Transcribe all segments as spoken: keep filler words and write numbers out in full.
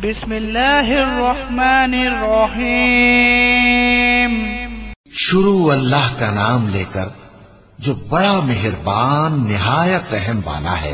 बिस्मिल्लाहिर्रहमानिर्रहीम। शुरू अल्लाह का नाम लेकर जो बड़ा मेहरबान निहायत रहम वाला है।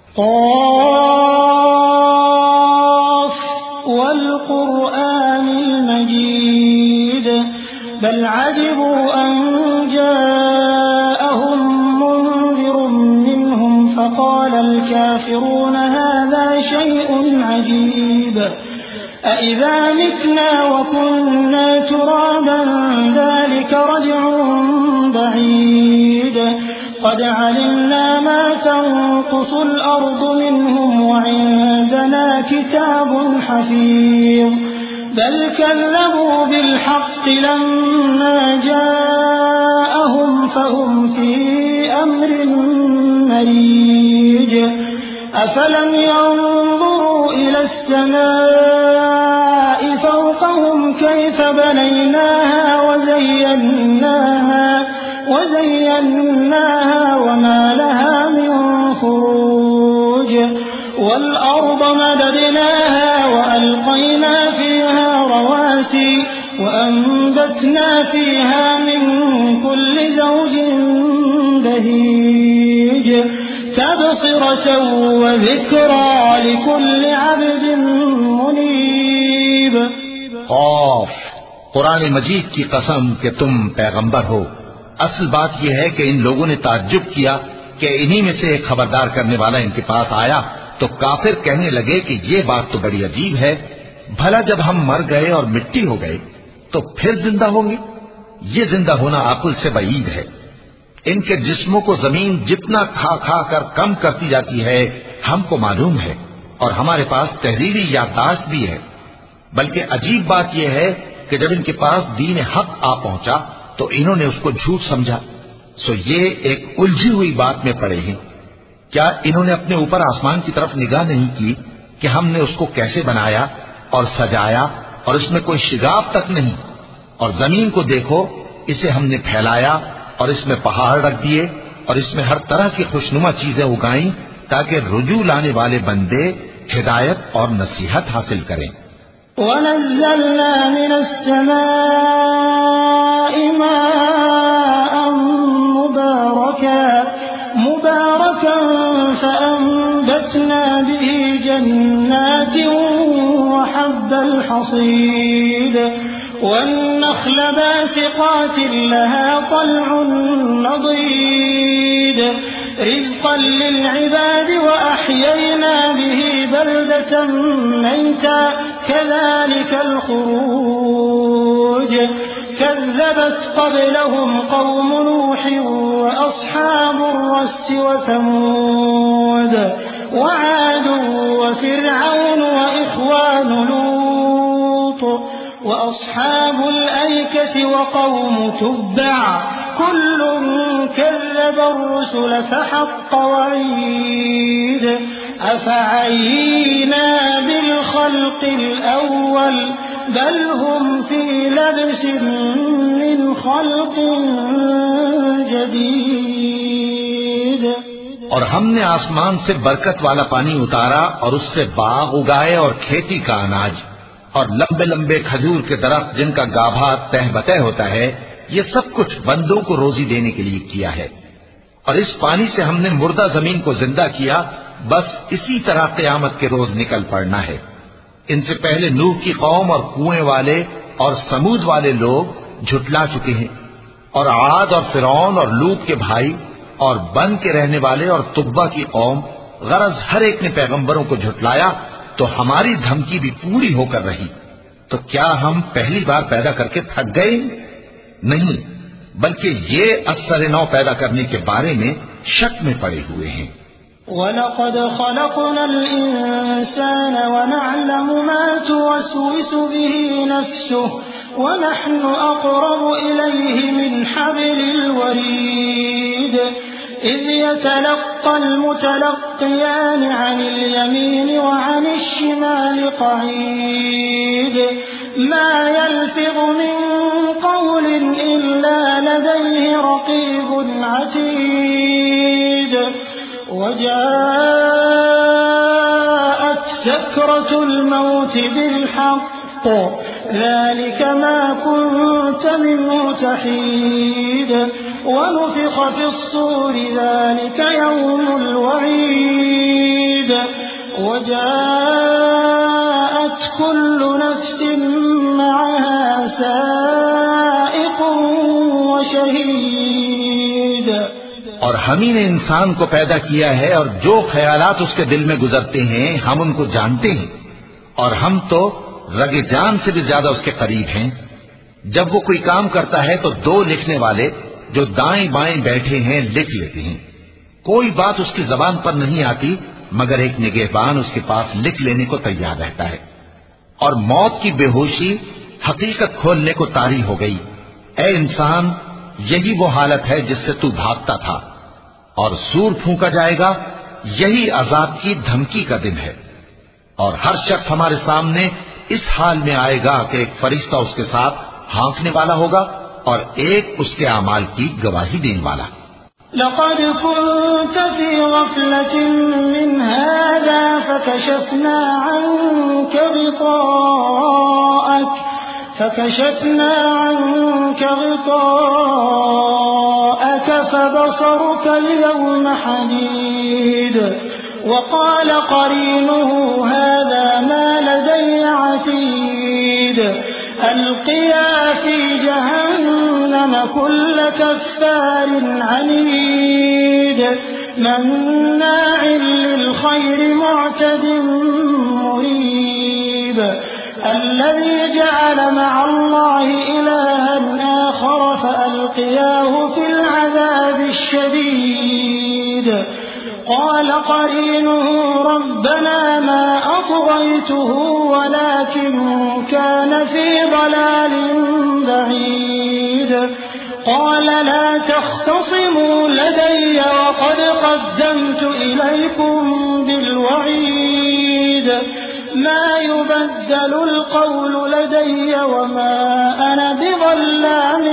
क़ाफ़ वल क़ुरआनिल मजीद बल अजिबू अन जाअहुम मुनज़िरुम मिनहुम फ़क़ालल काफ़िरून हाज़ा शैउन अजीब अइज़ा मितना व कुन्ना तुराबन ज़ालिक रज्उन बईद क़द अलिमना मा तंक़ुसुल अर्दु मिनहुम व इंदना किताबुन हफ़ीज़ बल कज़्ज़बू बिल हक़्क़ि लम्मा जाअहुम फ़हुम फ़ी अम्रिन मरीज अफ़लम यंज़ुरू इलस समाइ फ़ौक़हुम कैफ़ बनयनाहा व ज़य्यन्नाहा व ज़य्यन्नाहा व मा लहा मिन फ़ुरूज वल अर्ज़ मददनाहा व अलक़यना फ़ीहा रवासी व अम्बतना फ़ीहा मिन कुल्लि ज़ौजिन बहीज तबसिरतन व ज़िक्रा लिकुल्लि अब्दिन मुनीब। क़ाफ़, कुरान मजीद की कसम कि तुम पैगंबर हो। असल बात यह है कि इन लोगों ने ताज्जुब किया कि इन्हीं में से एक खबरदार करने वाला इनके पास आया तो काफिर कहने लगे कि ये बात तो बड़ी अजीब है, भला जब हम मर गए और मिट्टी हो गए तो फिर जिंदा होंगे? ये जिंदा होना अकुल से बईद है। इनके जिस्मों को जमीन जितना खा खा कर कम करती जाती है हमको मालूम है, और हमारे पास तहरीरी याददाश्त भी है। बल्कि अजीब बात यह है कि जब इनके पास दीन हक आ पहुंचा तो इन्होंने उसको झूठ समझा। सो ये एक उलझी हुई बात में पड़े हैं। क्या इन्होंने अपने ऊपर आसमान की तरफ निगाह नहीं की कि हमने उसको कैसे बनाया और सजाया और इसमें कोई शिगाफ तक नहीं? और जमीन को देखो, इसे हमने फैलाया और इसमें पहाड़ रख दिए और इसमें हर तरह की खुशनुमा चीजें उगाई ताकि रुजू लाने वाले बंदे हिदायत और नसीहत हासिल करें। वनज़्ज़लना मिनस समाइ माअन मुबारकन मुबारकन फ़अंबतना बिही जन्नातिन व हब्बल हसीद वन्नख़्ल बासिक़ातिन लहा तल्उन नदीद रिज़क़न लिलइबाद व अह्ययना बिही बल्दतन मैता कज़ालिकल ख़ुरूज कज़्ज़बत क़ब्लहुम क़ौम नूह व अस्हाबुर रस्स व समूद व आद व फ़िरऔन व इख़वान लूत व अस्हाबुल ऐकति व क़ौम तुब्बअ कुल्लुन कज़्ज़बर रुसुल फ़हक़्क़ वईद अफ़अयीना बिल ख़ल्क़िल अव्वल बल हुम फ़ी लब्सिन मिन ख़ल्क़िन जदीद। और हमने आसमान से बरकत वाला पानी उतारा और उससे बाग उगाए और खेती का अनाज और लंबे लंबे खजूर के दरख्त जिनका गाभा तह बतह होता है, ये सब कुछ बंदों को रोजी देने के लिए किया है। और इस पानी से हमने मुर्दा जमीन को जिंदा किया। बस इसी तरह क़यामत के रोज निकल पड़ना है। इनसे पहले नूह की कौम और कुएं वाले और समूद वाले लोग झुटला चुके हैं, और आद और फिरौन और लूत के भाई और बन के रहने वाले और तुब्बा की कौम, गरज हर एक ने पैगंबरों को झुटलाया तो हमारी धमकी भी पूरी होकर रही। तो क्या हम पहली बार पैदा करके थक गए? नहीं, बल्कि ये असर नौ पैदा करने के बारे में शक में पड़े हुए हैं। वलक़द ख़लक़नल इंसान व नअलमु मा तुवस्विसु बिही नफ्सुहु व नहनु अक़रबु इलैहि मिन हब्लिल वरीद इज़ यतलक़्क़ल मुतलक़्क़ियान अनिल यमीन व अनिश शिमाल क़ईद मा यल्फ़िज़ु मिन क़ौलिन इल्ला लदैहि रक़ीबुन अतीद वजाअत सकरतुल मौत बिलहक़ ज़ालिक मा कुन्त मिन्हु तहीद वनुफ़िख़ फ़िस्सूरि ज़ालिक यौमुल वईद वजाअत कुल्लु नफ़्सिन मअहा साइक़ुन व शहीद। और हम ही ने इंसान को पैदा किया है और जो ख्यालात उसके दिल में गुजरते हैं हम उनको जानते हैं, और हम तो रगे जान से भी ज्यादा उसके करीब हैं। जब वो कोई काम करता है तो दो लिखने वाले जो दाएं बाएं बैठे हैं लिख लेते हैं। कोई बात उसकी जबान पर नहीं आती मगर एक निगहबान उसके पास लिख लेने को तैयार रहता है। और मौत की बेहोशी हकीकत खोलने को तारी हो गई। ए इंसान, यही वो हालत है जिससे तू भागता था, और सूर फूंका जाएगा, यही अजाब की धमकी का दिन है। और हर शख्स हमारे सामने इस हाल में आएगा कि एक फरिश्ता उसके साथ हाँकने वाला होगा और एक उसके अमाल की गवाही देने वाला। लक़द कुन्त फ़ी ग़फ़लतिन मिन हाज़ा फ़कशफ़ना अन्क ग़िताअक फ़कशफ़ना अन्क ग़िताअक फ़बसरुक अल-यौम हदीद वक़ाल क़रीनुहु हाज़ा मा लदय्य अतीद अल्क़िया फ़ी जहन्नम कुल्ल कफ़्फ़ारिन अनीद मन्नाइल लिल-ख़ैरि मुअतदिन मुरीब الذي جعل مع الله إلها آخر فألقياه في العذاب الشديد قال قرينه ربنا ما أطغيته ولكن كان في ضلال بعيد قال لا تختصموا لدي وقد قدمت إليكم بالوعيد ما يبدل القول لدي وما أنا بظلام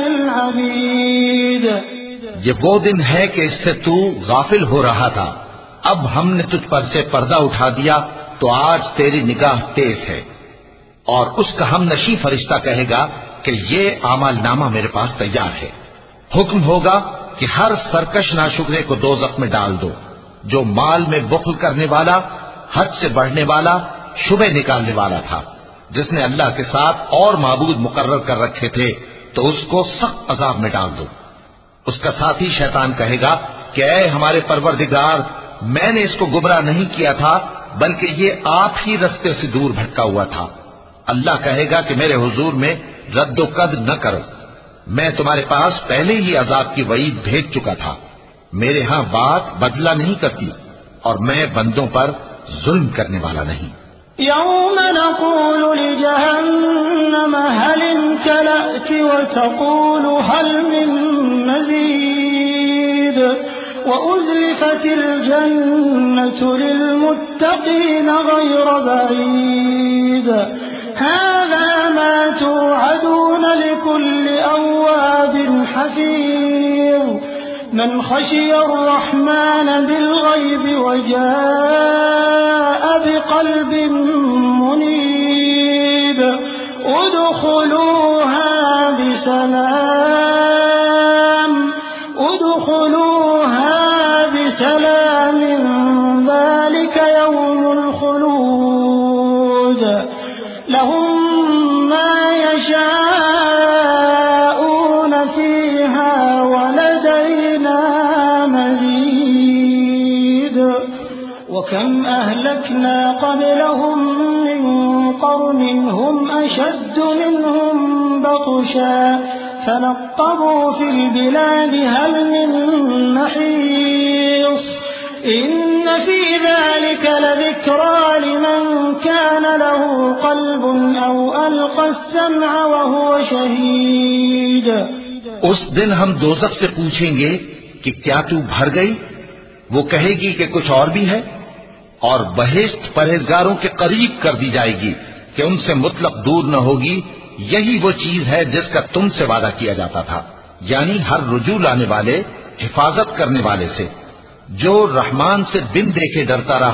للعبيد। ये वो दिन है कि इससे तू गाफिल हो रहा था, अब हमने तुझ पर से पर्दा उठा दिया तो आज तेरी निगाह तेज है। और उसका हम नशी फरिश्ता कहेगा कि ये आमाल नामा मेरे पास तैयार है। हुक्म होगा कि हर सरकश नाशुक्रे को दोज़ख में डाल दो, जो माल में बुख्ल करने वाला, हद से बढ़ने वाला, शुबे निकालने वाला था, जिसने अल्लाह के साथ और माबूद मुकर्रर कर रखे थे, तो उसको सख्त अजाब में डाल दो। उसका साथी शैतान कहेगा कि ऐ हमारे परवरदिगार, मैंने इसको गुमराह नहीं किया था, बल्कि ये आप ही रस्ते से दूर भटका हुआ था। अल्लाह कहेगा कि मेरे हुजूर में रद्दोकद न करो, मैं तुम्हारे पास पहले ही अजाब की वईद भेज चुका था। मेरे यहां बात बदला नहीं करती और मैं बंदों पर जुल्म करने वाला नहीं। यौम नक़ूलु लिजहन्नम हल इम्तलअति व तक़ूलु हल मिन मज़ीद व उज़्लिफ़तिल जन्नतु लिलमुत्तक़ीन ग़ैर बईद हाज़ा मा तुअदून लिकुल्लि अव्वाबिन हफ़ीज़ मन ख़शिय अर्रहमान बिलग़ैबि वजाअ बिक़ल्बिन मुनीब उदख़ुलूहा बिसलाम उदख़ुलूहा बिसलामिन ज़ालिक यौमुल ख़ुलूद लहुम मा यशाऊन फ़ीहा वलदैना मज़ीद वकम अहलकना क़ब्लहुम मिन क़र्न हुम अशद्दु मिनहुम बत्शा फनक़्क़बू फ़िल बिलादि हल मिन महीस इन्न फ़ी ज़ालिक लज़िक्रा लिमन कान लहू क़ल्बुन औ अलक़ा अस्समअ व हुवा शहीद। उस दिन हम दोज़ख से पूछेंगे कि क्या तू भर गई? वो कहेगी कि कुछ और भी है, और बहिश्त परहेजगारों के करीब कर दी जाएगी कि उनसे मुतलक दूर न होगी। यही वो चीज है जिसका तुमसे वादा किया जाता था, यानी हर रुजू लाने वाले, हिफाजत करने वाले से। जो रहमान से बिन देखे डरता रहा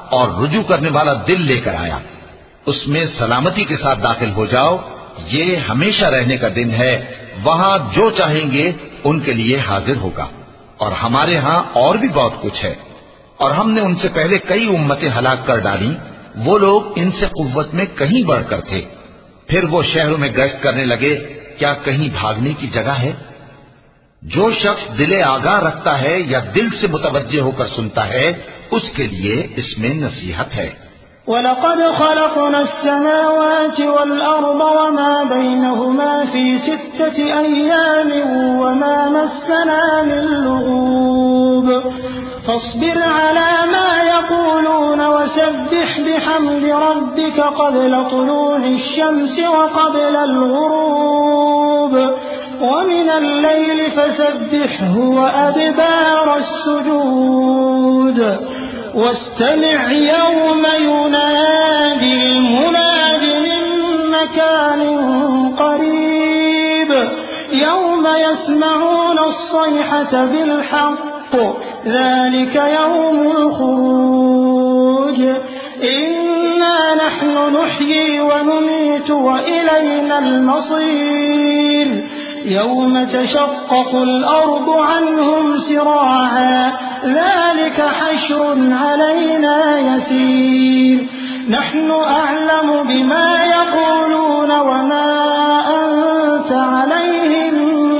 और रुजू करने वाला दिल लेकर आया, उसमें सलामती के साथ दाखिल हो जाओ। ये हमेशा रहने का दिन है, वहां जो चाहेंगे उनके लिए हाजिर होगा। और हमारे यहां और भी बहुत कुछ है। और हमने उनसे पहले कई उम्मतें हलाक कर डाली, वो लोग इनसे कुव्वत में कहीं बढ़कर थे। फिर वो शहरों में गश्त करने लगे, क्या कहीं भागने की जगह है? जो शख्स दिले आगाह रखता है या दिल से मुतवज्जे होकर सुनता है, उसके लिए इसमें नसीहत है। वलक़द ख़लक़ना अस्समावाति वल अर्द वमा बैनहुमा फ़ी सित्तति अय्यामिन वमा मस्सना मिन लुग़ूब फ़स्बिर अला मा यक़ूलून वसब्बिह बिहम्दि रब्बिका क़ब्ला तुलूഇ श्शम्सि व क़ब्लल ग़ुरूब वमिनल लैलि फ़सब्बिहहु व अदबारस सुजूद वस्तमिअ यौम युनादिल मुनादि मिन मकानिन क़रीब यौम यस्मऊन अस्सयहत बिलहक़्क़ ज़ालिक यौमुल ख़ुरूज इन्ना नहनु नुह्यी व नुमीतु व इलैनल मसीर यौम तशक़्क़क़ुल अर्दु अन्हुम सिराअ ज़ालिक हश्रुन अलैना यसीर नहनु अअलमु बिमा यक़ूलून वमा अंत अलैहिम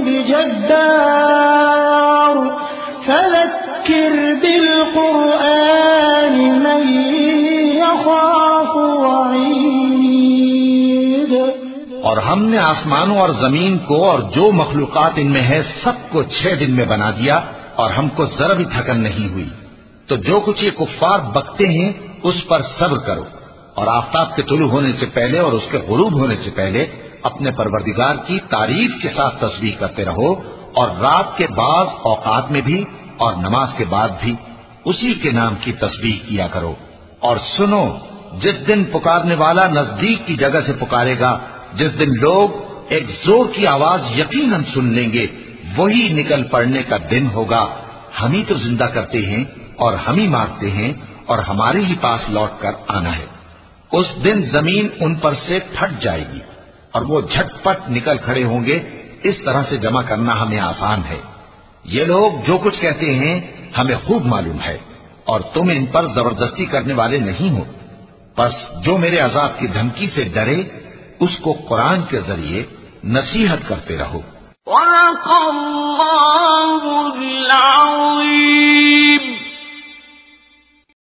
बिजब्बार फज़क्किर बिलक़ुरआनि मन यख़ाफ़ु वईद। और हमने आसमानों और जमीन को और जो मखलूकात इनमें है सबको छह दिन में बना दिया और हमको जरा भी थकन नहीं हुई। तो जो कुछ ये कुफ्फार बकते हैं उस पर सब्र करो और आफताब के तुलू होने से पहले और उसके गुरूब होने से पहले अपने परवरदिगार की तारीफ के साथ तस्बीह करते रहो और रात के बाज़ औकात में भी और नमाज के बाद भी उसी के नाम की तस्बीह किया करो। और सुनो, जिस दिन पुकारने वाला नजदीक की जगह से पुकारेगा, जिस दिन लोग एक जोर की आवाज यकीनन सुन लेंगे, वही निकल पड़ने का दिन होगा। हम ही तो जिंदा करते हैं और हम ही मारते हैं और हमारे ही पास लौट कर आना है। उस दिन जमीन उन पर से फट जाएगी और वो झटपट निकल खड़े होंगे। इस तरह से जमा करना हमें आसान है। ये लोग जो कुछ कहते हैं हमें खूब मालूम है और तुम इन पर जबरदस्ती करने वाले नहीं हो। बस जो मेरे अजाब की धमकी से डरे उसको कुरान के जरिए नसीहत करते रहो।